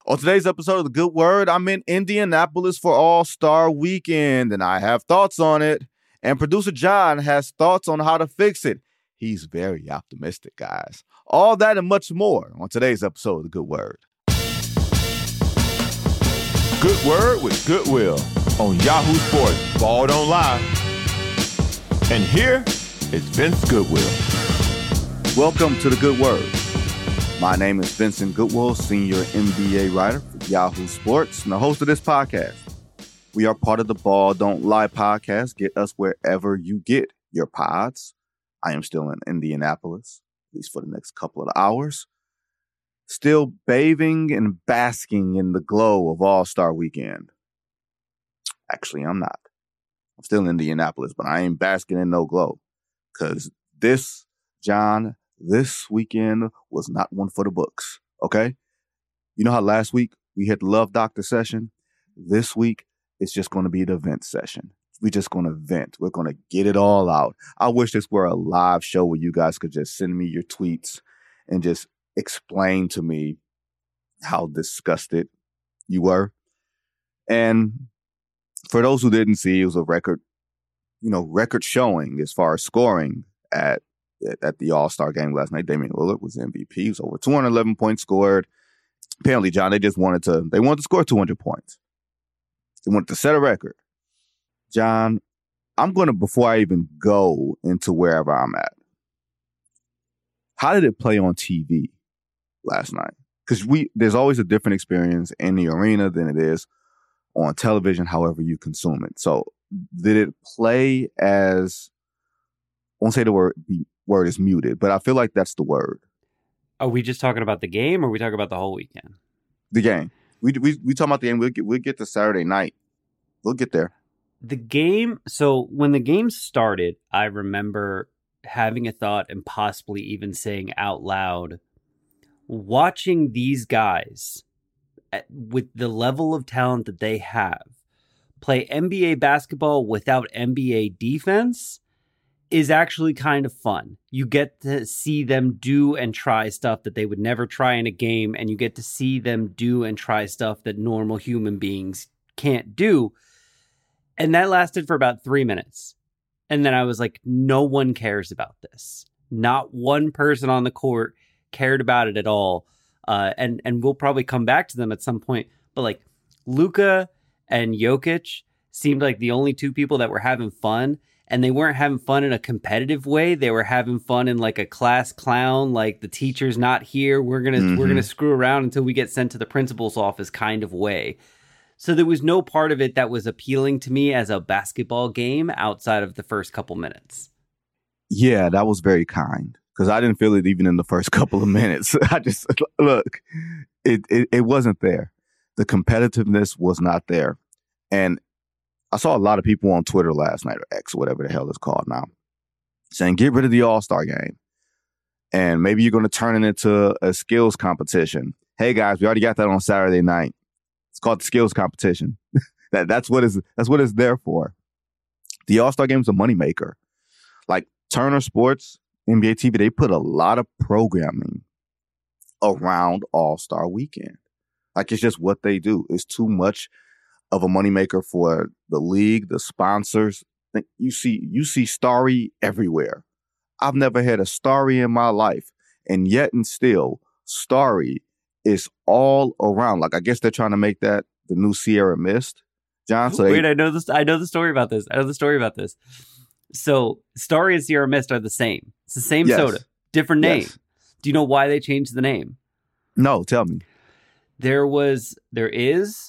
On today's episode of The Good Word, I'm in Indianapolis for All-Star Weekend, and I have thoughts on it. And producer John has thoughts on how to fix it. He's very optimistic, guys. All that and much more on today's episode of The Good Word. Good Word with Goodwill on Yahoo Sports. Ball don't lie. And here is Vince Goodwill. Welcome to The Good Word. My name is Vincent Goodwill, senior NBA writer for Yahoo Sports and the host of this podcast. We are part of the Ball Don't Lie podcast. Get us wherever you get your pods. I am still in Indianapolis, at least for the next couple of hours. Still bathing and basking in the glow of All-Star Weekend. Actually, I'm not. I'm still in Indianapolis, but I ain't basking in no glow. Because this weekend was not one for the books, okay? You know how last week we had the Love Doctor session? This week, it's just going to be the vent session. We're just going to vent. We're going to get it all out. I wish this were a live show where you guys could just send me your tweets and just explain to me how disgusted you were. And for those who didn't see, it was a record showing as far as scoring at the All-Star game last night. Damian Lillard was MVP. He was over 211 points scored. Apparently, John, they wanted to score 200 points. They wanted to set a record. John, I'm going to, before I even go into wherever I'm at, how did it play on TV last night? Because there's always a different experience in the arena than it is on television, however you consume it. So did it play as, I won't say the word is muted, but I feel like that's the word. Are we just talking about the game, or are we talking about the whole weekend? The game. We talking about the game. We'll get to Saturday night. We'll get there. The game. So when the game started, I remember having a thought and possibly even saying out loud, watching these guys with the level of talent that they have play NBA basketball without NBA defense is actually kind of fun. You get to see them do and try stuff that they would never try in a game, and you get to see them do and try stuff that normal human beings can't do. And that lasted for about 3 minutes. And then I was like, no one cares about this. Not one person on the court cared about it at all. And we'll probably come back to them at some point. But like Luka and Jokic seemed like the only two people that were having fun. And they weren't having fun in a competitive way. They were having fun in like a class clown, like the teacher's not here. We're gonna screw around until we get sent to the principal's office kind of way. So there was no part of it that was appealing to me as a basketball game outside of the first couple minutes. Yeah, that was very kind, because I didn't feel it even in the first couple of minutes. I just, look, it wasn't there. The competitiveness was not there. And I saw a lot of people on Twitter last night, or X, or whatever the hell it's called now, saying, get rid of the All-Star game. And maybe you're going to turn it into a skills competition. Hey, guys, we already got that on Saturday night. It's called the skills competition. That's what it's there for. The All-Star game is a moneymaker. Like Turner Sports, NBA TV, they put a lot of programming around All-Star Weekend. Like, it's just what they do. It's too much of a moneymaker for the league, the sponsors. You see Starry everywhere. I've never had a Starry in my life, and yet and still, Starry is all around. Like, I guess they're trying to make that the new Sierra Mist, John. So wait, I know this. I know the story about this. So Starry and Sierra Mist are the same. It's the same soda, different name. Yes. Do you know why they changed the name? No, tell me. There is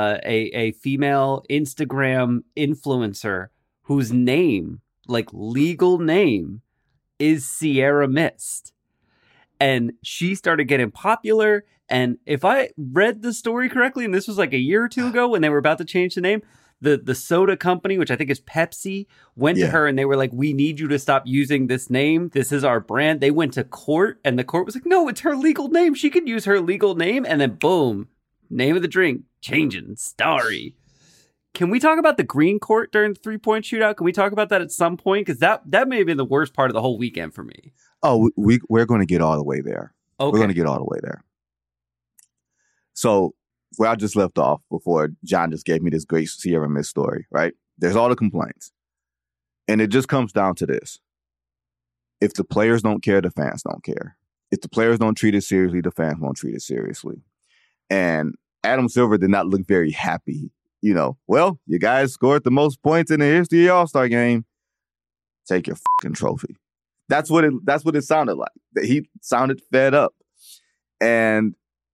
a female Instagram influencer whose name, like legal name, is Sierra Mist. And she started getting popular. And if I read the story correctly, and this was like a year or two ago when they were about to change the name, the soda company, which I think is Pepsi, went to her and they were like, we need you to stop using this name. This is our brand. They went to court and the court was like, no, it's her legal name. She can use her legal name. And then boom, name of the drink, changing, Starry. Can we talk about the green court during the 3-point shootout? Can we talk about that at some point? Because that may have been the worst part of the whole weekend for me. Oh, we're going to get all the way there. Okay. We're going to get all the way there. So where I just left off before John just gave me this great Sierra Mist story, right? There's all the complaints. And it just comes down to this. If the players don't care, the fans don't care. If the players don't treat it seriously, the fans won't treat it seriously. And Adam Silver did not look very happy. You know, well, you guys scored the most points in the history of the All-Star game. Take your fucking trophy. That's what it sounded like. He sounded fed up. And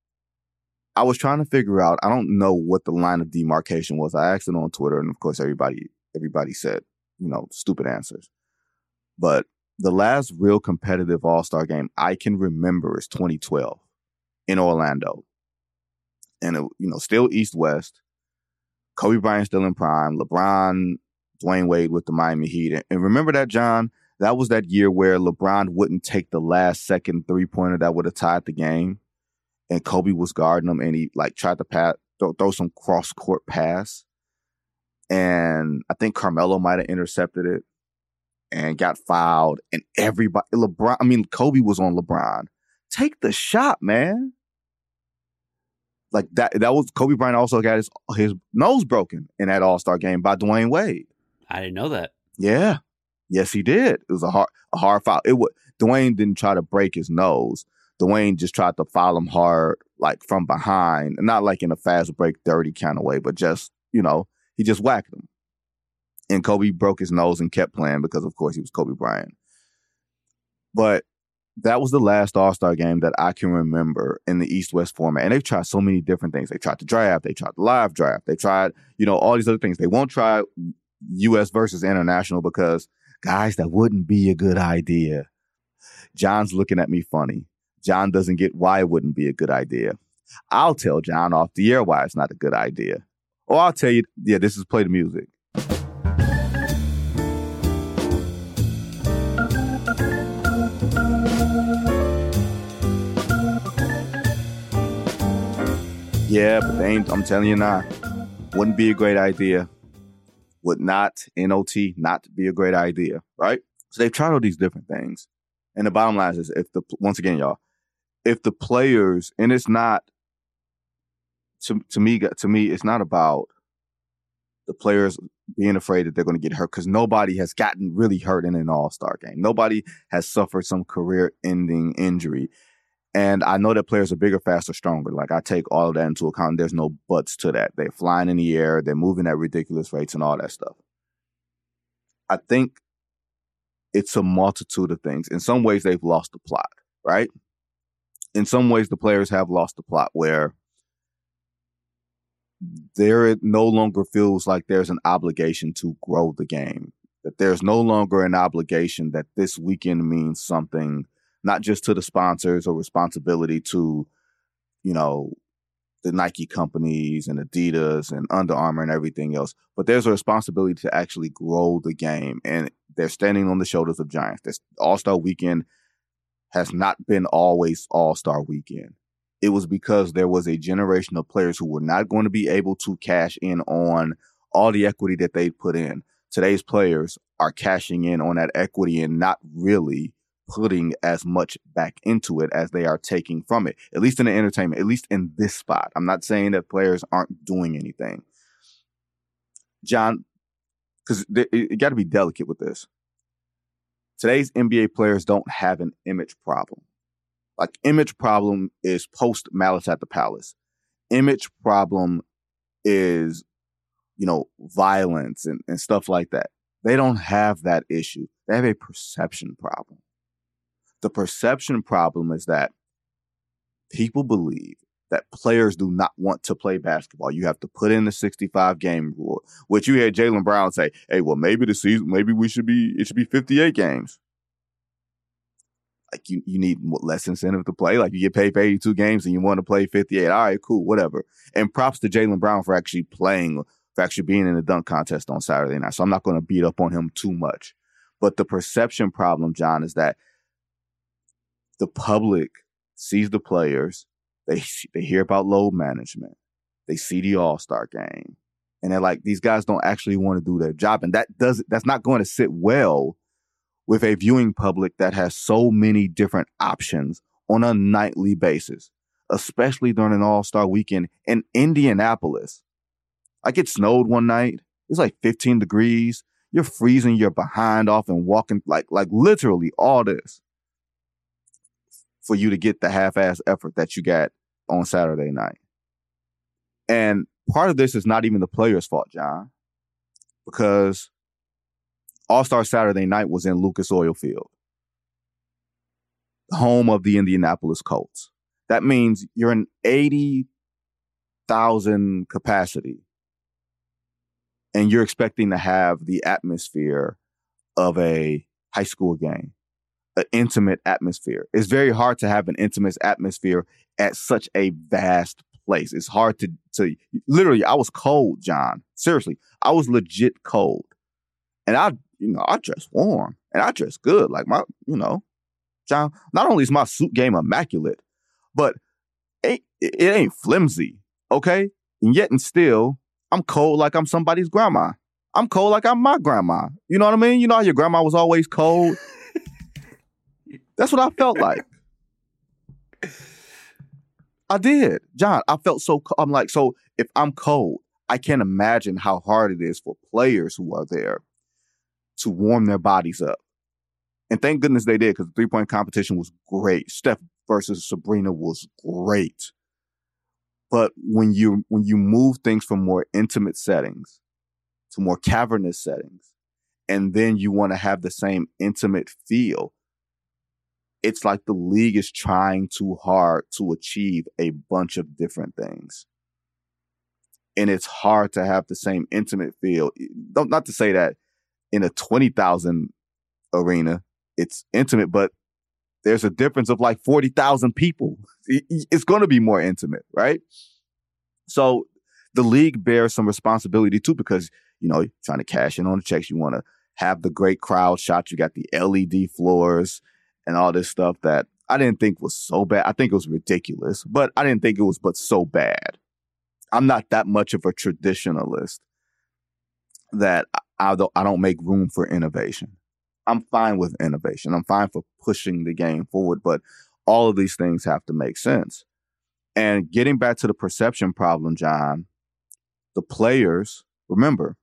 I was trying to figure out, I don't know what the line of demarcation was. I asked it on Twitter, and of course everybody said, you know, stupid answers. But the last real competitive All-Star game I can remember is 2012 in Orlando. And, still East-West. Kobe Bryant still in prime. LeBron, Dwayne Wade with the Miami Heat. And remember that, John? That was that year where LeBron wouldn't take the last second three-pointer that would have tied the game. And Kobe was guarding him, and he tried to throw some cross-court pass. And I think Carmelo might have intercepted it and got fouled. And Kobe was on LeBron. Take the shot, man. Like that was Kobe Bryant also got his nose broken in that All-Star game by Dwayne Wade. I didn't know that. Yeah. Yes, he did. It was a hard foul. Dwayne didn't try to break his nose. Dwayne just tried to foul him hard, like from behind, not like in a fast break, dirty kind of way, but just, he just whacked him. And Kobe broke his nose and kept playing because, of course, he was Kobe Bryant. But that was the last All-Star game that I can remember in the East-West format. And they've tried so many different things. They tried the draft. They tried the live draft. They tried, all these other things. They won't try U.S. versus international because, guys, that wouldn't be a good idea. John's looking at me funny. John doesn't get why it wouldn't be a good idea. I'll tell John off the air why it's not a good idea. Or I'll tell you, this is Play the Music. Yeah, but I'm telling you now, wouldn't be a great idea. Would not, N-O-T, not be a great idea, right? So they've tried all these different things. And the bottom line is, once again, y'all, if the players, and it's not, to me, it's not about the players being afraid that they're going to get hurt, because nobody has gotten really hurt in an All-Star game. Nobody has suffered some career-ending injury. And I know that players are bigger, faster, stronger. Like, I take all of that into account. There's no buts to that. They're flying in the air. They're moving at ridiculous rates and all that stuff. I think it's a multitude of things. In some ways, they've lost the plot, right? In some ways, the players have lost the plot where there no longer feels like there's an obligation to grow the game. That there's no longer an obligation that this weekend means something, not just to the sponsors or responsibility to, the Nike companies and Adidas and Under Armour and everything else, but there's a responsibility to actually grow the game. And they're standing on the shoulders of giants. This All-Star Weekend has not been always All-Star Weekend. It was because there was a generation of players who were not going to be able to cash in on all the equity that they put in. Today's players are cashing in on that equity and not really putting as much back into it as they are taking from it, at least in the entertainment, at least in this spot. I'm not saying that players aren't doing anything. John, because you got to be delicate with this. Today's NBA players don't have an image problem. Like, image problem is post Malice at the Palace. Image problem is, violence and stuff like that. They don't have that issue. They have a perception problem. The perception problem is that people believe that players do not want to play basketball. You have to put in the 65-game rule, which you had Jaylen Brown say, hey, well, maybe it should be 58 games. Like, you need less incentive to play. Like, you get paid for 82 games and you want to play 58. All right, cool, whatever. And props to Jaylen Brown for actually being in the dunk contest on Saturday night. So I'm not going to beat up on him too much. But the perception problem, John, is that the public sees the players. They hear about load management. They see the All-Star game. And they're like, these guys don't actually want to do their job. And that's not going to sit well with a viewing public that has so many different options on a nightly basis. especially during an All-Star weekend in Indianapolis. Like it snowed one night. It's like 15 degrees. You're freezing your behind off and walking like literally all this for you to get the half-ass effort that you got on Saturday night. And part of this is not even the players' fault, John, because All-Star Saturday night was in Lucas Oil Field, home of the Indianapolis Colts. That means you're in 80,000 capacity, and you're expecting to have the atmosphere of a high school game, an intimate atmosphere. It's very hard to have an intimate atmosphere at such a vast place. It's hard to literally, I was cold, John. Seriously, I was legit cold. And I dress warm and I dress good. Like John, not only is my suit game immaculate, but it ain't flimsy, okay? And yet and still, I'm cold like I'm somebody's grandma. I'm cold like I'm my grandma. You know what I mean? You know how your grandma was always cold? That's what I felt like. I did. John, I felt so cold. I'm like, so if I'm cold, I can't imagine how hard it is for players who are there to warm their bodies up. And thank goodness they did, because the three-point competition was great. Steph versus Sabrina was great. But when you move things from more intimate settings to more cavernous settings, and then you want to have the same intimate feel, it's like the league is trying too hard to achieve a bunch of different things. And it's hard to have the same intimate feel. Not to say that in a 20,000 arena, it's intimate, but there's a difference of like 40,000 people. It's going to be more intimate, right? So the league bears some responsibility too, because, you're trying to cash in on the checks. You want to have the great crowd shots. You got the LED floors and all this stuff that I didn't think was so bad. I think it was ridiculous, but I didn't think it was so bad. I'm not that much of a traditionalist that I don't make room for innovation. I'm fine with innovation. I'm fine for pushing the game forward, but all of these things have to make sense. And getting back to the perception problem, John, the players, remember,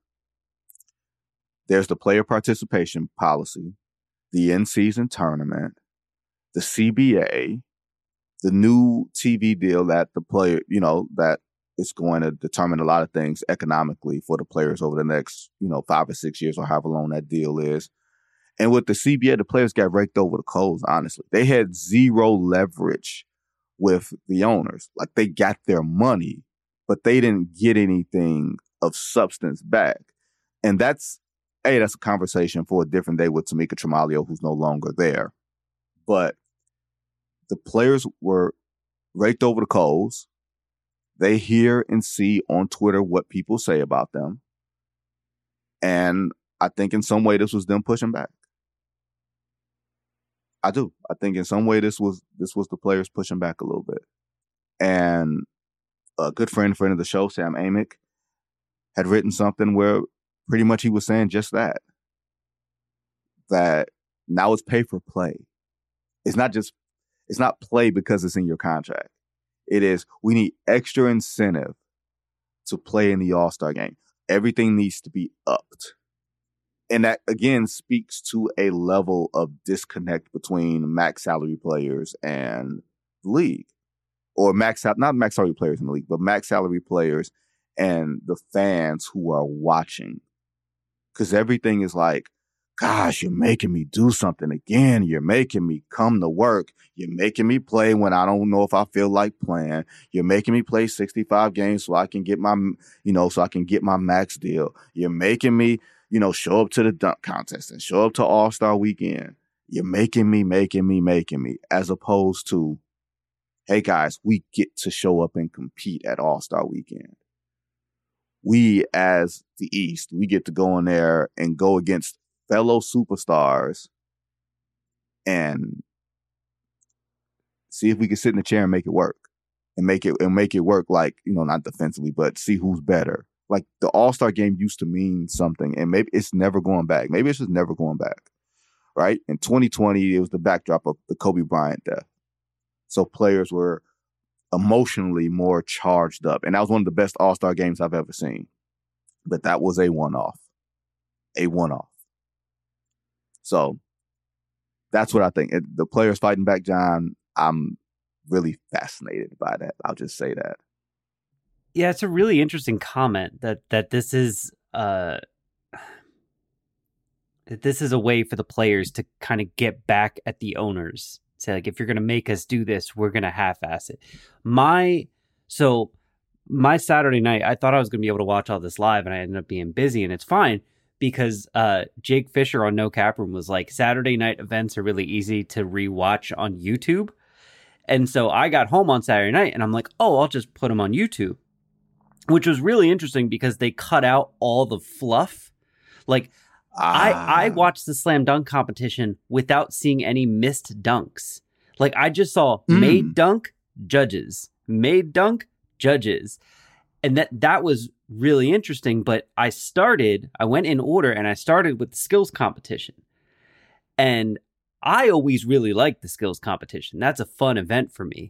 there's the player participation policy, the in-season tournament, the CBA, the new TV deal that the player, that is going to determine a lot of things economically for the players over the next, 5 or 6 years or however long that deal is. And with the CBA, the players got raked over the coals, honestly. They had zero leverage with the owners. Like, they got their money, but they didn't get anything of substance back. And that's a conversation for a different day with Tamika Tremalio, who's no longer there. But the players were raked over the coals. They hear and see on Twitter what people say about them. And I think in some way this was them pushing back. I do. I think in some way this was the players pushing back a little bit. And a good friend of the show, Sam Amick, had written something where pretty much he was saying just that. That now it's pay for play. It's not play because it's in your contract. It is, we need extra incentive to play in the All-Star game. Everything needs to be upped. And that, again, speaks to a level of disconnect between max salary players and the league. Or not max salary players in the league, but max salary players and the fans who are watching. Because everything is like, gosh, you're making me do something again. You're making me come to work. You're making me play when I don't know if I feel like playing. You're making me play 65 games so I can get my, max deal. You're making me, show up to the dunk contest and show up to All-Star weekend. You're making me, as opposed to, hey guys, we get to show up and compete at All-Star weekend. We, as the East, we get to go in there and go against fellow superstars and see if we can sit in the chair and make it work and make it work. Like, not defensively, but see who's better. Like, the All-Star game used to mean something, and maybe it's never going back. Maybe it's just never going back. Right? In 2020, it was the backdrop of the Kobe Bryant death. So players were emotionally more charged up. And that was one of the best All-Star games I've ever seen. But that was a one-off. A one-off. So that's what I think. The players fighting back, John, I'm really fascinated by that. I'll just say that. Yeah, it's a really interesting comment that this is a way for the players to kind of get back at the owners. Say, like, if you're going to make us do this, we're going to half-ass it. My Saturday night, I thought I was going to be able to watch all this live, and I ended up being busy, and it's fine because Jake Fisher on No Cap Room was like, Saturday night events are really easy to rewatch on YouTube. And so I got home on Saturday night, and I'm like, oh, I'll just put them on YouTube, which was really interesting because they cut out all the fluff. Like, I watched the slam dunk competition without seeing any missed dunks. Like, I just saw made dunk, judges, made dunk, judges. And that was really interesting. But I went in order, and I started with the skills competition. And I always really liked the skills competition. That's a fun event for me.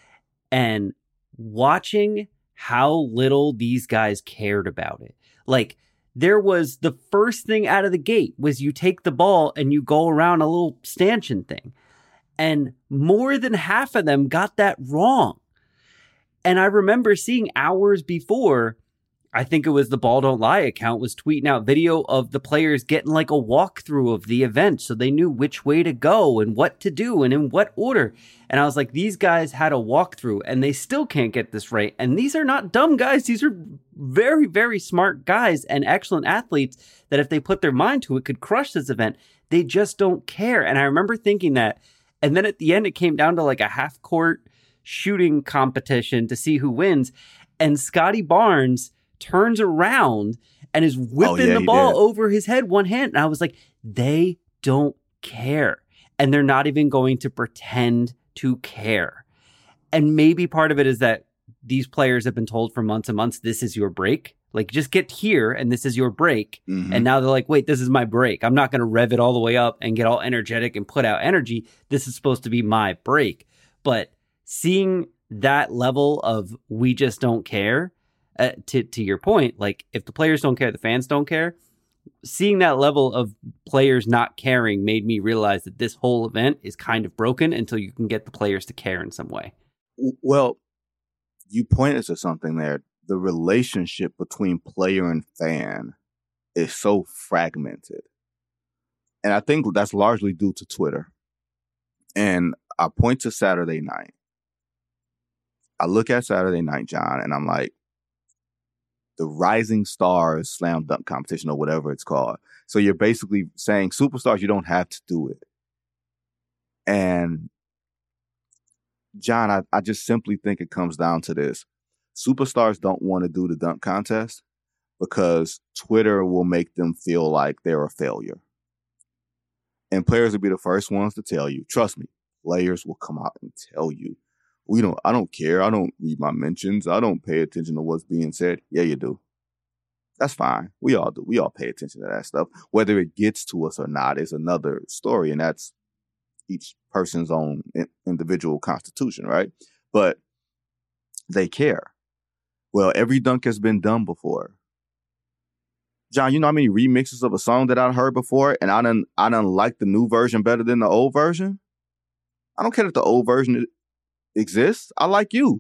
And watching how little these guys cared about it. Like, there was the first thing out of the gate was you take the ball and you go around a little stanchion thing. And more than half of them got that wrong. And I remember seeing hours before, I think it was the Ball Don't Lie account was tweeting out video of the players getting like a walkthrough of the event so they knew which way to go and what to do and in what order. And I was like, these guys had a walkthrough and they still can't get this right. And these are not dumb guys. These are very, very smart guys and excellent athletes that if they put their mind to it could crush this event. They just don't care. And I remember thinking that. And then at the end, it came down to like a half court shooting competition to see who wins. And Scotty Barnes turns around and is whipping the ball over his head one hand. And I was like, they don't care. And they're not even going to pretend to care. And maybe part of it is that these players have been told for months and months, this is your break. Like, just get here and this is your break. Mm-hmm. And now they're like, wait, this is my break. I'm not going to rev it all the way up and get all energetic and put out energy. This is supposed to be my break. But seeing that level of we just don't care, to your point, like, if the players don't care, the fans don't care. Seeing that level of players not caring made me realize that this whole event is kind of broken until you can get the players to care in some way. Well, you pointed to something there. The relationship between player and fan is so fragmented. And I think that's largely due to Twitter. And I point to Saturday night. I look at Saturday night, John, and I'm like, the Rising Stars Slam Dunk Competition or whatever it's called. So you're basically saying, superstars, you don't have to do it. And John, I just simply think it comes down to this. Superstars don't want to do the dunk contest because Twitter will make them feel like they're a failure. And players will be the first ones to tell you, trust me, players will come out and tell you, I don't care. I don't read my mentions. I don't pay attention to what's being said. Yeah, you do. That's fine. We all do. We all pay attention to that stuff. Whether it gets to us or not is another story. And that's each person's own individual constitution, right? But they care. Well, every dunk has been done before. John, you know how many remixes of a song that I've heard before, and I done like the new version better than the old version? I don't care if the old version exists. I like you.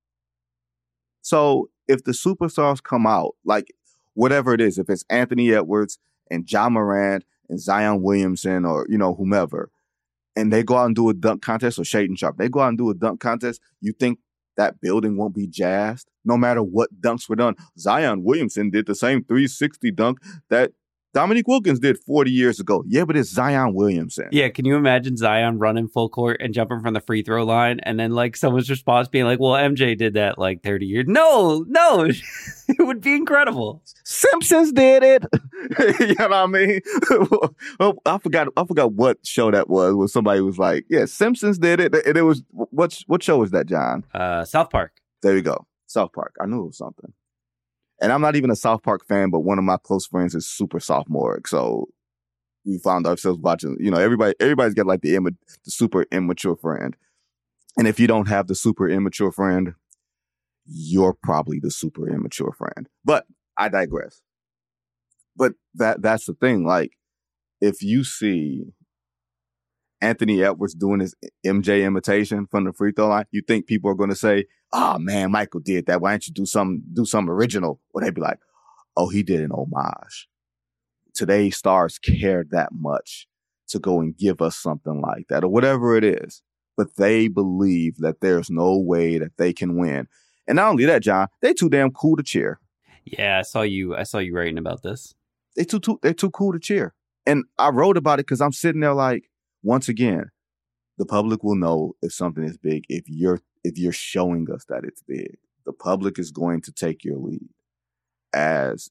So if the superstars come out, like whatever it is, if it's Anthony Edwards and Ja Morant and Zion Williamson or, whomever, and they go out and do a dunk contest, or Shaedon Sharpe, they go out and do a dunk contest, you think that building won't be jazzed no matter what dunks were done? Zion Williamson did the same 360 dunk that Dominique Wilkins did 40 years ago. Yeah, but it's Zion Williamson. Yeah, can you imagine Zion running full court and jumping from the free throw line and then like someone's response being like, well, MJ did that like 30 years. No, it would be incredible. Simpsons did it. You know what I mean? I forgot what show that was where somebody was like, yeah, Simpsons did it. And it was, what show was that, John? South Park. There you go. South Park. I knew it was something. And I'm not even a South Park fan, but one of my close friends is super sophomoric. So we found ourselves watching, everybody's got like the super immature friend. And if you don't have the super immature friend, you're probably the super immature friend. But I digress. But that's the thing. Like, if you see Anthony Edwards doing his MJ imitation from the free throw line, you think people are going to say, "Oh man, Michael did that. Why don't you do something original?" Or they'd be like, "Oh, he did an homage." Today's stars care that much to go and give us something like that or whatever it is. But they believe that there's no way that they can win. And not only that, John, they too damn cool to cheer. Yeah, I saw you writing about this. They're too cool to cheer. And I wrote about it because I'm sitting there like, once again, the public will know if something is big if you're showing us that it's big. The public is going to take your lead as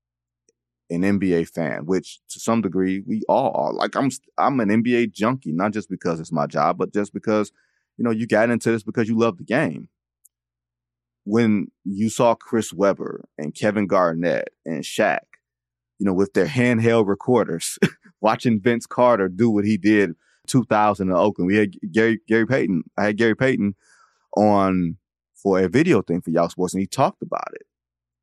an NBA fan, which to some degree we all are. Like I'm an NBA junkie, not just because it's my job, but just because, you got into this because you love the game. When you saw Chris Webber and Kevin Garnett and Shaq, with their handheld recorders, watching Vince Carter do what he did 2000 in Oakland. We had Gary Payton. I had Gary Payton on for a video thing for Yahoo Sports, and he talked about it.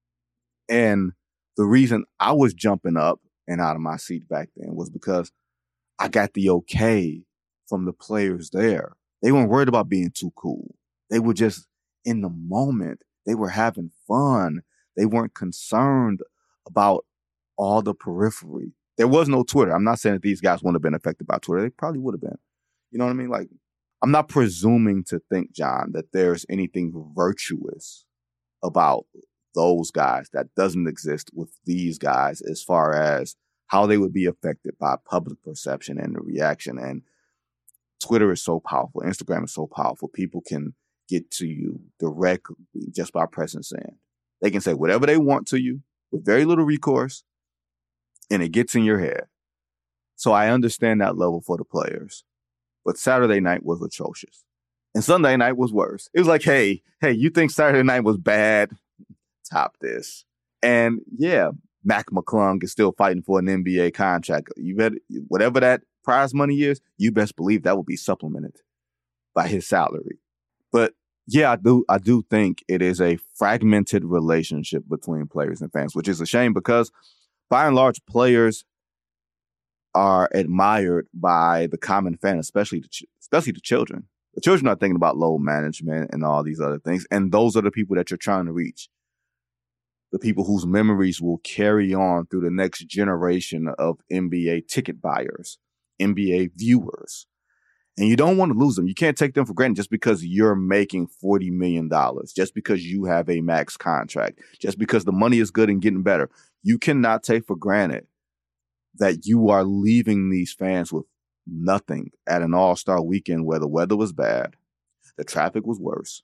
And the reason I was jumping up and out of my seat back then was because I got the okay from the players there. They weren't worried about being too cool. They were just in the moment. They were having fun. They weren't concerned about all the periphery. There was no Twitter. I'm not saying that these guys wouldn't have been affected by Twitter. They probably would have been. You know what I mean? Like, I'm not presuming to think, John, that there's anything virtuous about those guys that doesn't exist with these guys as far as how they would be affected by public perception and the reaction. And Twitter is so powerful. Instagram is so powerful. People can get to you directly just by pressing send. They can say whatever they want to you with very little recourse, and it gets in your head. So I understand that level for the players. But Saturday night was atrocious. And Sunday night was worse. It was like, hey, you think Saturday night was bad? Top this. And yeah, Mac McClung is still fighting for an NBA contract. You bet, whatever that prize money is, you best believe that will be supplemented by his salary. But yeah, I do think it is a fragmented relationship between players and fans, which is a shame because by and large, players are admired by the common fan, especially the children. The children are thinking about load management and all these other things. And those are the people that you're trying to reach. The people whose memories will carry on through the next generation of NBA ticket buyers, NBA viewers. And you don't want to lose them. You can't take them for granted just because you're making $40 million, just because you have a max contract, just because the money is good and getting better. You cannot take for granted that you are leaving these fans with nothing at an all-star weekend where the weather was bad, the traffic was worse,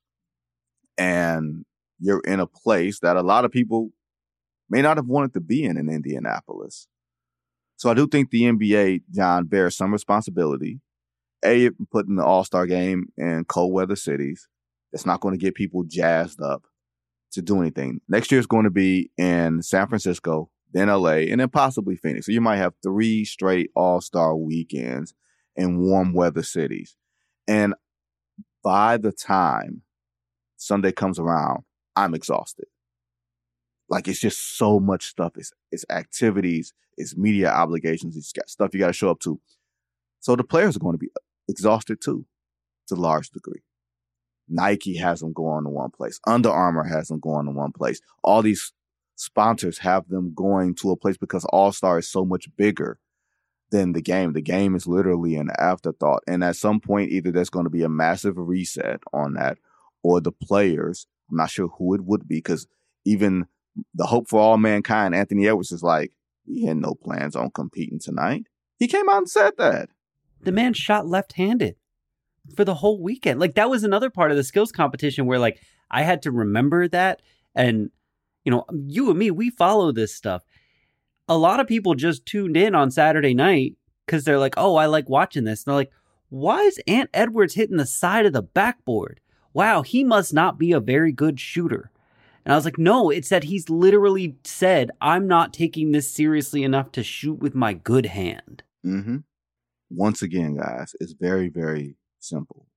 and you're in a place that a lot of people may not have wanted to be in Indianapolis. So I do think the NBA, John, bears some responsibility. Putting the All-Star game in cold weather cities. That's not going to get people jazzed up to do anything. Next year is going to be in San Francisco, then LA, and then possibly Phoenix. So you might have 3 straight All-Star weekends in warm weather cities. And by the time Sunday comes around, I'm exhausted. Like, it's just so much stuff. It's activities, it's media obligations, it's got stuff you got to show up to. So the players are going to be exhausted too, to a large degree. Nike has them going to one place. Under Armour has them going to one place. All these sponsors have them going to a place because All-Star is so much bigger than the game. The game is literally an afterthought. And at some point, either there's going to be a massive reset on that, or the players, I'm not sure who it would be, because even the hope for all mankind, Anthony Edwards, is like, we had no plans on competing tonight. He came out and said that. The man shot left-handed for the whole weekend. Like, that was another part of the skills competition where, like, I had to remember that. And, you and me, we follow this stuff. A lot of people just tuned in on Saturday night because they're like, oh, I like watching this. And they're like, why is Ant Edwards hitting the side of the backboard? Wow, he must not be a very good shooter. And I was like, no, it's that he's literally said, I'm not taking this seriously enough to shoot with my good hand. Mm-hmm. Once again, guys, it's very, very simple.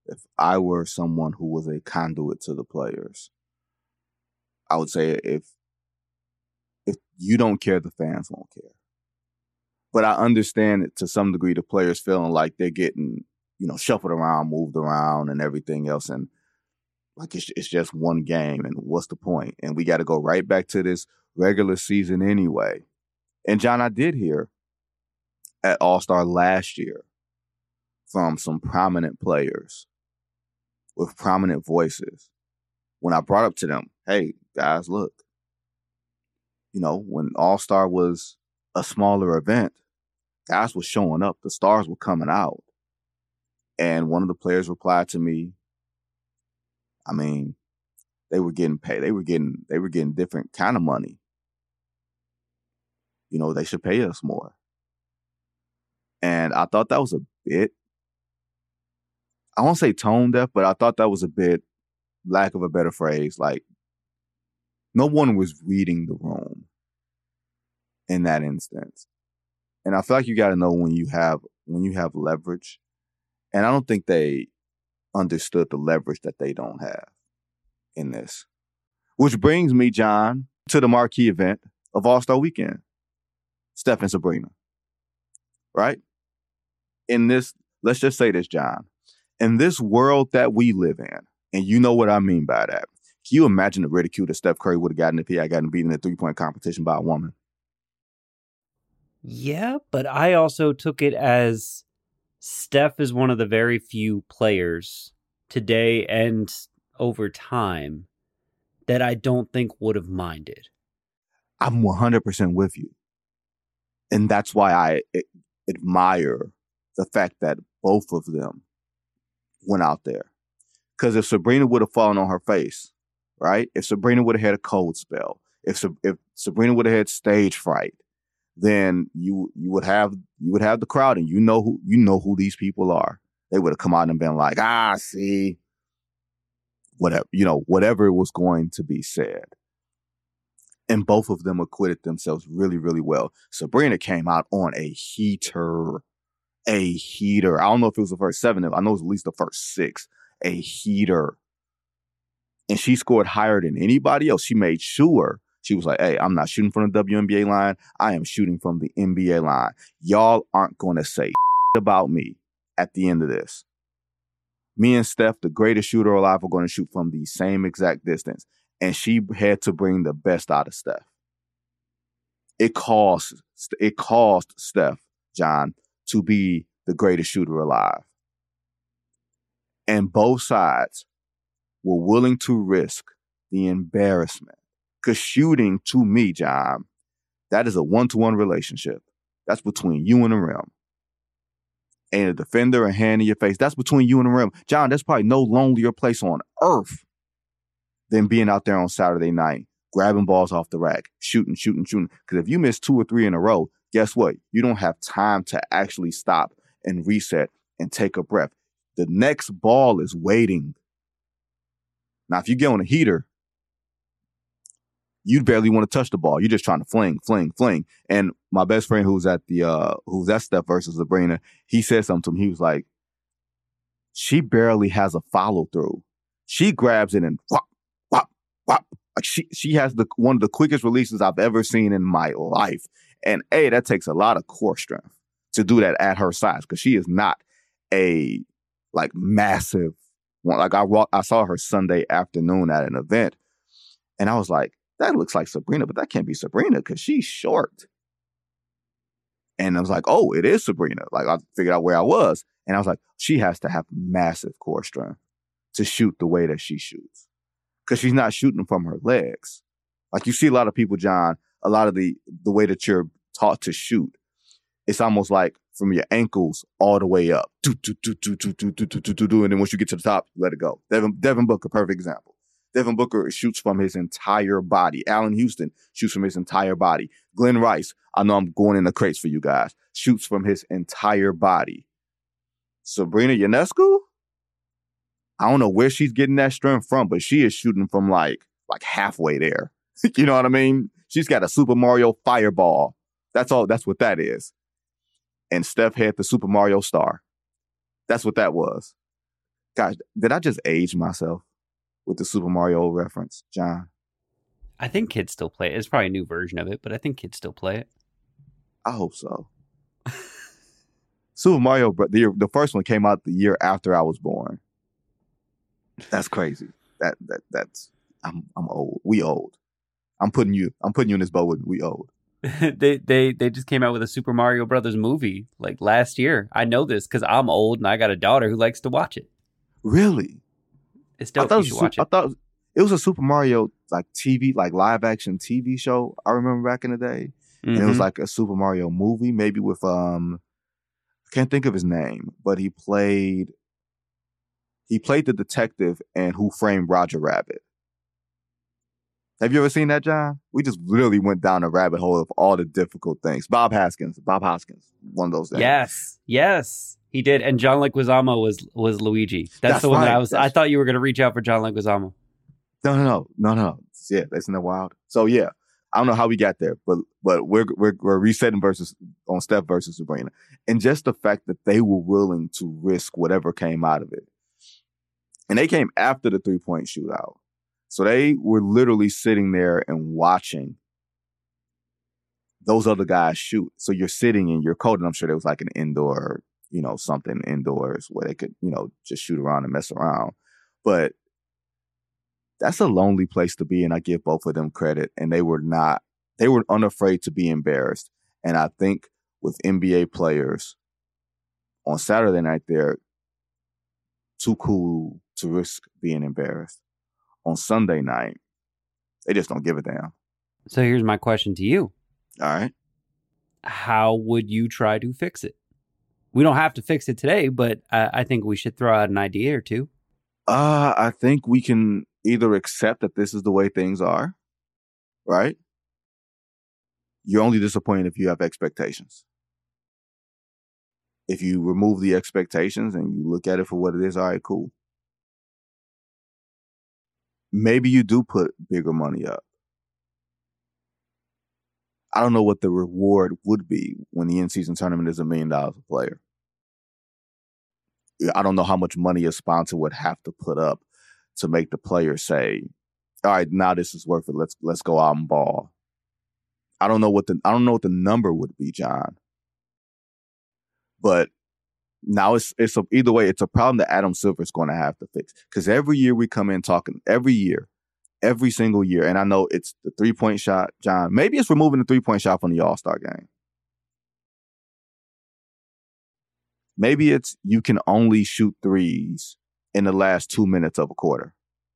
if I were someone who was a conduit to the players, I would say if you don't care, the fans won't care. But I understand it to some degree, the players feeling like they're getting, shuffled around, moved around and everything else. And like, it's just one game. And what's the point? And we got to go right back to this regular season anyway. And John, I did hear at All-Star last year from some prominent players with prominent voices when I brought up to them, hey, guys, look, when All-Star was a smaller event, guys were showing up. The stars were coming out. And one of the players replied to me, I mean, they were getting paid. They were getting different kind of money. They should pay us more. And I thought that was a bit, I won't say tone deaf, but I thought that was a bit, lack of a better phrase, like no one was reading the room in that instance. And I feel like you got to know when you have leverage. And I don't think they understood the leverage that they don't have in this. Which brings me, John, to the marquee event of All-Star Weekend. Steph and Sabrina. Right? In this, let's just say this, John. In this world that we live in, and you know what I mean by that, can you imagine the ridicule that Steph Curry would have gotten if he had gotten beaten in a three-point competition by a woman? Yeah, but I also took it as Steph is one of the very few players today and over time that I don't think would have minded. I'm 100% with you. And that's why I admire the fact that both of them went out there. Because if Sabrina would have fallen on her face, right? If Sabrina would have had a cold spell, if Sabrina would have had stage fright, then you would have the crowd, and you know who these people are. They would have come out and been like, see, whatever was going to be said. And both of them acquitted themselves really, really well. Sabrina came out on a heater. I don't know if it was the first 7. I know it was at least the first 6. A heater. And she scored higher than anybody else. She made sure. She was like, hey, I'm not shooting from the WNBA line. I am shooting from the NBA line. Y'all aren't going to say about me at the end of this. Me and Steph, the greatest shooter alive, are going to shoot from the same exact distance. And she had to bring the best out of Steph. It cost Steph, John, to be the greatest shooter alive. And both sides were willing to risk the embarrassment. Because shooting, to me, John, that is a one-to-one relationship. That's between you and the rim. And a defender, a hand in your face, that's between you and the rim. John, there's probably no lonelier place on earth than being out there on Saturday night, grabbing balls off the rack, shooting. Because if you miss 2 or 3 in a row, guess what? You don't have time to actually stop and reset and take a breath. The next ball is waiting. Now, if you get on a heater, you barely want to touch the ball. You're just trying to fling. And my best friend who's at Steph versus Sabrina, he said something to me. He was like, she barely has a follow through. She grabs it and whop. Like she has one of the quickest releases I've ever seen in my life. And that takes a lot of core strength to do that at her size, because she is not a massive one. Like I saw her Sunday afternoon at an event, and I was like, that looks like Sabrina, but that can't be Sabrina because she's short. And I was like, oh, it is Sabrina. Like, I figured out where I was. And I was like, she has to have massive core strength to shoot the way that she shoots. Because she's not shooting from her legs. Like, you see a lot of people, John, a lot of the way that you're taught to shoot, it's almost like from your ankles all the way up. And then once you get to the top, you let it go. Devin Booker, perfect example. Devin Booker shoots from his entire body. Allen Houston shoots from his entire body. Glenn Rice, I know I'm going in the crates for you guys, shoots from his entire body. Sabrina Ionescu, I don't know where she's getting that strength from, but she is shooting from like halfway there. You know what I mean? She's got a Super Mario fireball. That's all. That's what that is. And Steph had the Super Mario star. That's what that was. Gosh, did I just age myself with the Super Mario reference, John? I think kids still play it. It's probably a new version of it, but I think kids still play it. I hope so. Super Mario, the first one came out the year after I was born. That's crazy. That's I'm old. We old. I'm putting you in this boat with we old. they just came out with a Super Mario Brothers movie like last year. I know this because I'm old and I got a daughter who likes to watch it. Really? It's dope. You should watch it. I thought it was a Super Mario like TV, like live action TV show. I remember back in the day, and it was like a Super Mario movie, maybe with I can't think of his name, but he played the detective in Who Framed Roger Rabbit. Have you ever seen that, John? We just literally went down a rabbit hole of all the difficult things. Bob Hoskins, one of those things. Yes, he did. And John Leguizamo was Luigi. That's the one right. I thought you were going to reach out for John Leguizamo. No. Yeah, that's in the wild. So yeah, I don't know how we got there, but we're resetting on Steph versus Sabrina, and just the fact that they were willing to risk whatever came out of it, and they came after the 3-point shootout. So they were literally sitting there and watching those other guys shoot. So you're sitting in your coat, and I'm sure there was like an indoor, something indoors where they could, just shoot around and mess around. But that's a lonely place to be, and I give both of them credit. And they were unafraid to be embarrassed. And I think with NBA players on Saturday night, they're too cool to risk being embarrassed. On Sunday night, they just don't give a damn. So here's my question to you. All right. How would you try to fix it? We don't have to fix it today, but I think we should throw out an idea or two. I think we can either accept that this is the way things are, right? You're only disappointed if you have expectations. If you remove the expectations and you look at it for what it is, all right, cool. Maybe you do put bigger money up. I don't know what the reward would be when the in-season tournament is $1 million a player. I don't know how much money a sponsor would have to put up to make the player say, all right, now this is worth it. Let's go out and ball. I don't know what the number would be, John. But now either way, it's a problem that Adam Silver is going to have to fix. Because every year we come in talking, every single year, and I know it's the 3-point shot, John. Maybe it's removing the 3-point shot from the All-Star game. Maybe it's you can only shoot threes in the last 2 minutes of a quarter.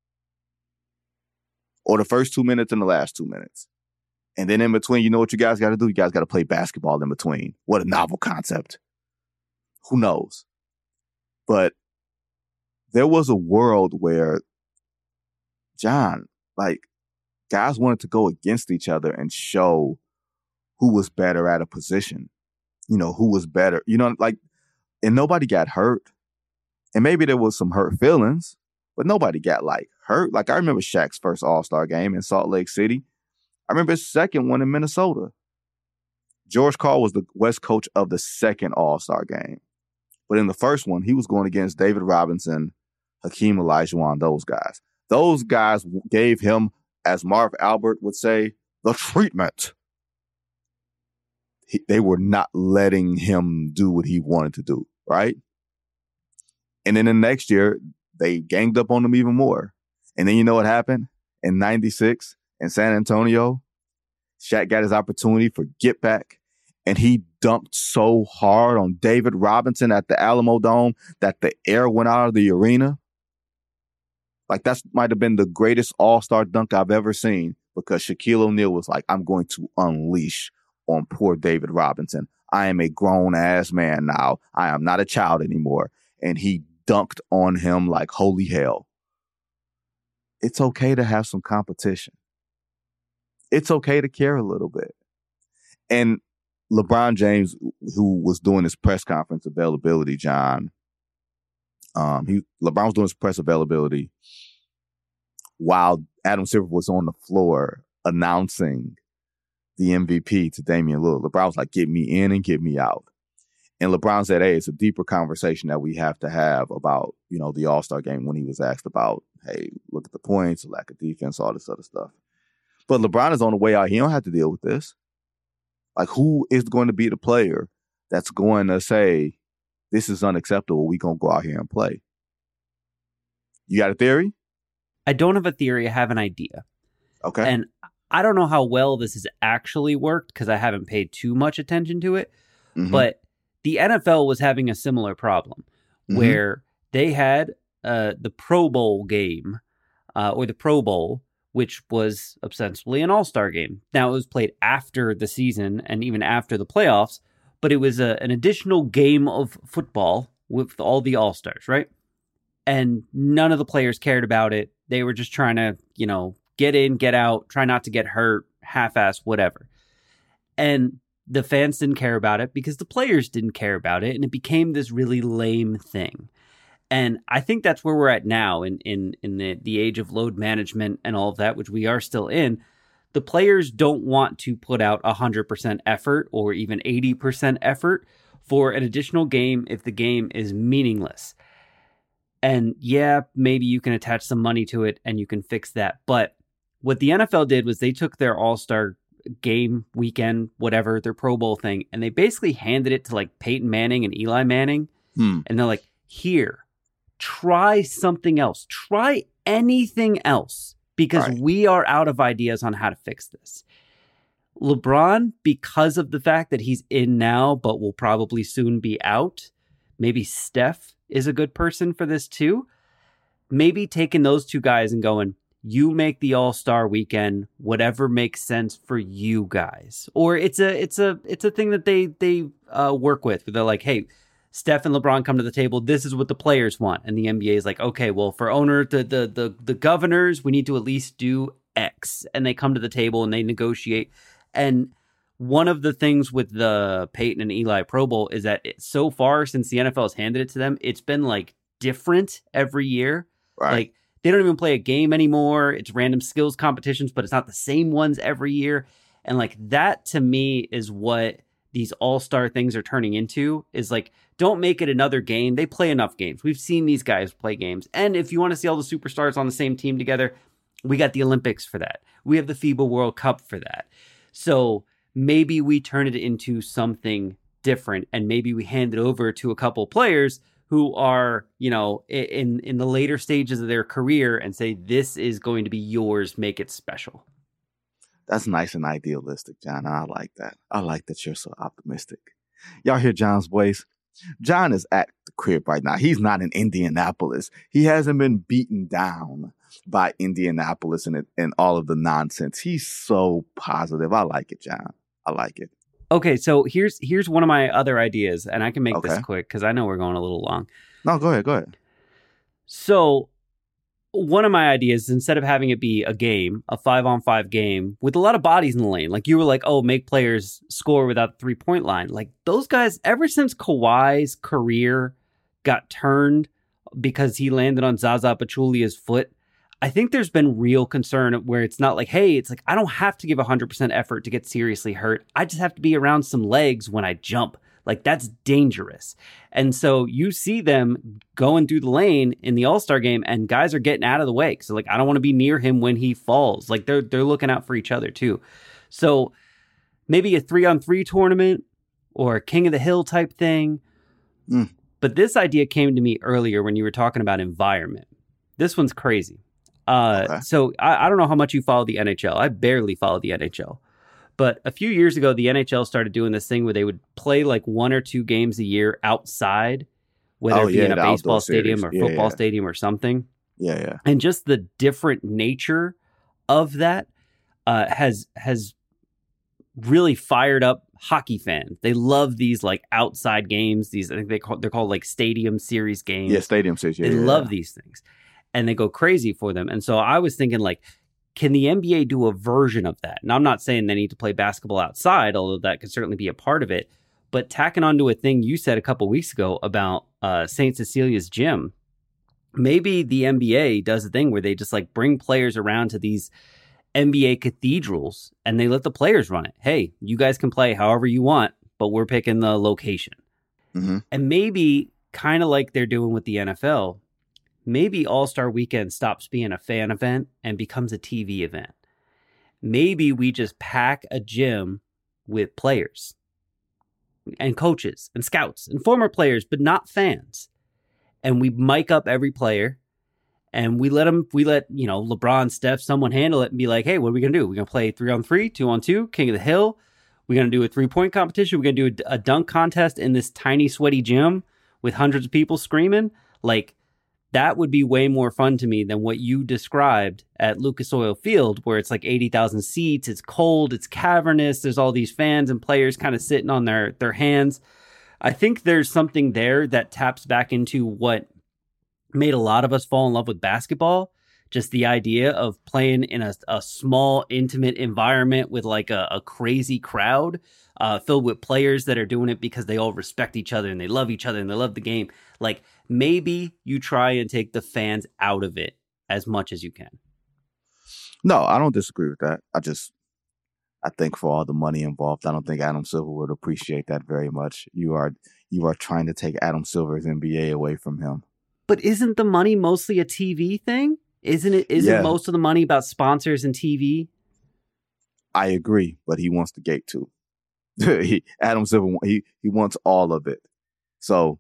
Or the first 2 minutes and the last 2 minutes. And then in between, you know what you guys got to do? You guys got to play basketball in between. What a novel concept. Who knows? But there was a world where, John, like, guys wanted to go against each other and show who was better at a position. Who was better. And nobody got hurt. And maybe there was some hurt feelings, but nobody got, hurt. I remember Shaq's first All-Star game in Salt Lake City. I remember his second one in Minnesota. George Karl was the West coach of the second All-Star game. But in the first one, he was going against David Robinson, Hakeem Olajuwon, those guys. Those guys gave him, as Marv Albert would say, the treatment. They were not letting him do what he wanted to do, right? And then the next year, they ganged up on him even more. And then you know what happened? In 96, in San Antonio, Shaq got his opportunity for get back. And he dunked so hard on David Robinson at the Alamo Dome that the air went out of the arena. That might have been the greatest all-star dunk I've ever seen, because Shaquille O'Neal was like, I'm going to unleash on poor David Robinson. I am a grown-ass man now. I am not a child anymore. And he dunked on him like holy hell. It's okay to have some competition. It's okay to care a little bit. And LeBron James, who was doing his press conference availability, John, LeBron was doing his press availability while Adam Silver was on the floor announcing the MVP to Damian Lillard. LeBron was like, get me in and get me out. And LeBron said, hey, it's a deeper conversation that we have to have about, the All-Star game when he was asked about, hey, look at the points, lack of defense, all this other stuff. But LeBron is on the way out. He don't have to deal with this. Like, who is going to be the player that's going to say, this is unacceptable, we're going to go out here and play? You got a theory? I don't have a theory. I have an idea. Okay. And I don't know how well this has actually worked because I haven't paid too much attention to it. Mm-hmm. But the NFL was having a similar problem where they had the Pro Bowl game or the Pro Bowl, which was ostensibly an all-star game. Now, it was played after the season and even after the playoffs, but it was an additional game of football with all the all-stars, right? And none of the players cared about it. They were just trying to, get in, get out, try not to get hurt, half-ass, whatever. And the fans didn't care about it because the players didn't care about it, and it became this really lame thing. And I think that's where we're at now in the age of load management and all of that, which we are still in. The players don't want to put out 100% effort or even 80% effort for an additional game if the game is meaningless. And yeah, maybe you can attach some money to it and you can fix that. But what the NFL did was they took their all-star game weekend, whatever, their Pro Bowl thing, and they basically handed it to like Peyton Manning and Eli Manning. And they're like, here, try something else. Try anything else because we are out of ideas on how to fix this. LeBron, because of the fact that he's in now, but will probably soon be out, maybe Steph is a good person for this too. Maybe taking those two guys and going, you make the All-Star weekend, whatever makes sense for you guys. Or it's a thing that they work with. They're like, hey, Steph and LeBron come to the table. This is what the players want. And the NBA is like, okay, well, for the governors, we need to at least do X. And they come to the table and they negotiate. And one of the things with the Peyton and Eli Pro Bowl is that so far since the NFL has handed it to them, it's been like different every year. Right. Like they don't even play a game anymore. It's random skills competitions, but it's not the same ones every year. And like that to me is what these all-star things are turning into, is like, don't make it another game. They play enough games. We've seen these guys play games. And if you want to see all the superstars on the same team together, we got the Olympics for that. We have the FIBA World Cup for that. So maybe we turn it into something different, and maybe we hand it over to a couple players who are, in the later stages of their career and say, this is going to be yours, make it special. That's nice and idealistic, John. I like that. I like that you're so optimistic. Y'all hear John's voice? John is at the crib right now. He's not in Indianapolis. He hasn't been beaten down by Indianapolis and all of the nonsense. He's so positive. I like it, John. I like it. Okay, so here's one of my other ideas, and I can make this quick because I know we're going a little long. No, go ahead. So one of my ideas is, instead of having it be a game, a 5-on-5 game with a lot of bodies in the lane, like you were like, oh, make players score without the 3-point line. Like those guys, ever since Kawhi's career got turned because he landed on Zaza Pachulia's foot, I think there's been real concern where it's not like, hey, it's like, I don't have to give 100% effort to get seriously hurt. I just have to be around some legs when I jump. Like that's dangerous. And so you see them going through the lane in the All-Star game and guys are getting out of the way. So like, I don't want to be near him when he falls. Like they're looking out for each other too. So maybe a 3-on-3 tournament or a King of the Hill type thing. But this idea came to me earlier when you were talking about environment. This one's crazy. So I don't know how much you follow the NHL. I barely follow the NHL. But a few years ago, the NHL started doing this thing where they would play like 1 or 2 games a year outside, whether it be in a baseball stadium or football stadium or something. Yeah. And just the different nature of that has really fired up hockey fans. They love these like outside games. These, I think they're called like stadium series games. Yeah, stadium series. They love these things. And they go crazy for them. And so I was thinking, like, can the NBA do a version of that? And I'm not saying they need to play basketball outside, although that could certainly be a part of it. But tacking onto a thing you said a couple weeks ago about St. Cecilia's gym, maybe the NBA does a thing where they just like bring players around to these NBA cathedrals and they let the players run it. Hey, you guys can play however you want, but we're picking the location. Mm-hmm. And maybe, kind of like they're doing with the NFL, maybe All-Star Weekend stops being a fan event and becomes a TV event. Maybe we just pack a gym with players and coaches and scouts and former players, but not fans. And we mic up every player and we let, LeBron, Steph, someone handle it and be like, hey, what are we going to do? We're going to play 3-on-3, 2-on-2, King of the Hill. We're going to do a 3-point competition. We're going to do a dunk contest in this tiny, sweaty gym with hundreds of people screaming. Like, that would be way more fun to me than what you described at Lucas Oil Field, where it's like 80,000 seats. It's cold. It's cavernous. There's all these fans and players kind of sitting on their hands. I think there's something there that taps back into what made a lot of us fall in love with basketball. Just the idea of playing in a small, intimate environment with like a crazy crowd filled with players that are doing it because they all respect each other and they love each other and they love the game. Like, maybe you try and take the fans out of it as much as you can. No, I don't disagree with that. I think for all the money involved, I don't think Adam Silver would appreciate that very much. You are trying to take Adam Silver's NBA away from him. But isn't the money mostly a TV thing? Isn't it? Isn't most of the money about sponsors and TV? I agree, but he wants the gate too. Adam Silver, he wants all of it. So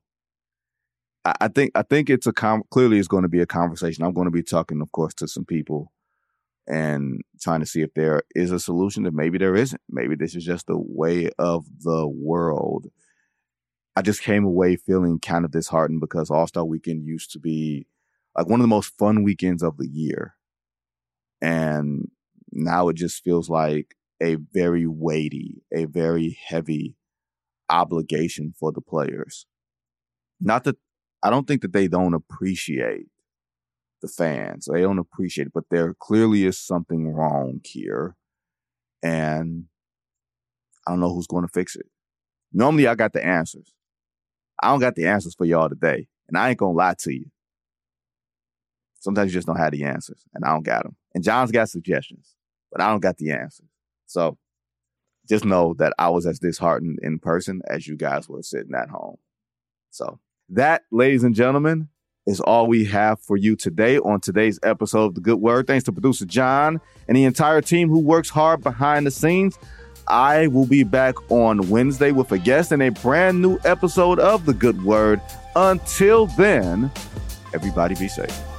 I think it's clearly it's going to be a conversation. I'm going to be talking, of course, to some people and trying to see if there is a solution. That maybe there isn't. Maybe this is just the way of the world. I just came away feeling kind of disheartened because All-Star Weekend used to be like one of the most fun weekends of the year. And now it just feels like a very weighty, a very heavy obligation for the players. Not that I don't think that they don't appreciate the fans. They don't appreciate it, but there clearly is something wrong here. And I don't know who's going to fix it. Normally I got the answers. I don't got the answers for y'all today. And I ain't going to lie to you. Sometimes you just don't have the answers, and I don't got them. And John's got suggestions, but I don't got the answers. So just know that I was as disheartened in person as you guys were sitting at home. So that, ladies and gentlemen, is all we have for you today on today's episode of The Good Word. Thanks to producer John and the entire team who works hard behind the scenes. I will be back on Wednesday with a guest and a brand new episode of The Good Word. Until then, everybody be safe.